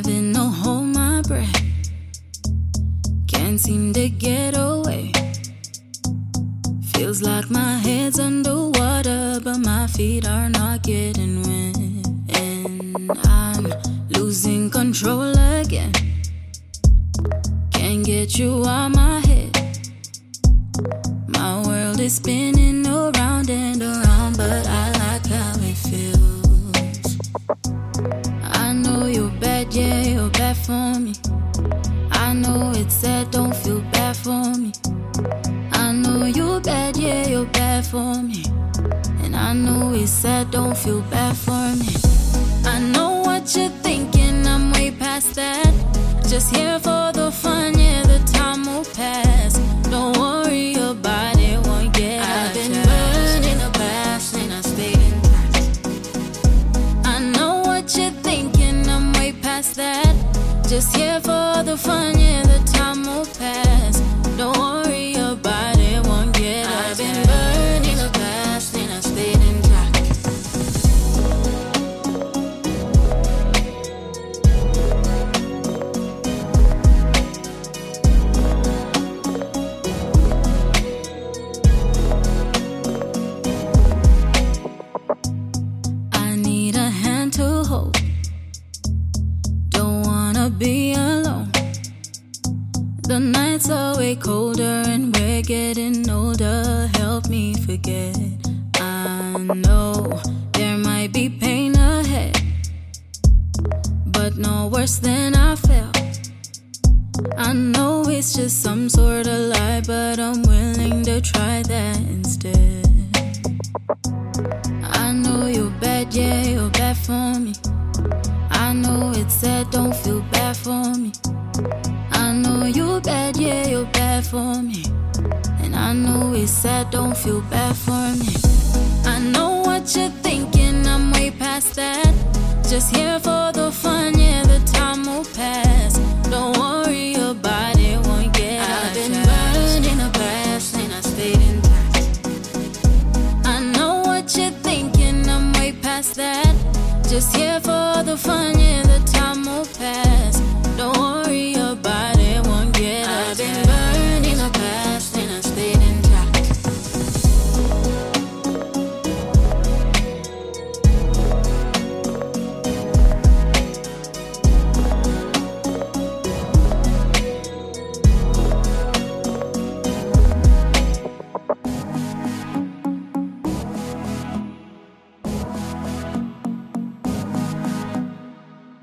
having to hold my breath. Can't seem to get away. Feels like my head's underwater, but my feet are not getting wet. And I'm losing control again. Can't get you out my head. My world is spinning around and around, but I like how it feels. I know you're bad, yeah, you're bad for me. I know it's sad, don't feel bad for me. I know you're bad, yeah, you're bad for me. And I know it's sad, don't feel bad for me. I know what you're thinking, I'm way past that. Just here for the fun, yeah, the time will pass. Don't worry about it, won't get I've been burned in the past and I stayed intact. I know what you're thinking, I'm way past that. Just here for the fun, yeah, the time will pass. Don't worry about it, won't get I've been burned in the past and I stayed intact. I need a hand to hold. Don't wanna be alone. The nights are way colder and we're getting older. Help me forget. I know there might be pain ahead, but no worse than I felt. I know it's just some sort of lie, but I'm willing to try that instead. I know you're bad, yeah, you're bad for me. I know it's sad, don't feel bad for me. I know you're bad, yeah, you're bad for me. And I know it's sad, don't feel bad for me. I know what you're thinking, I'm way past that. Just here for the fun,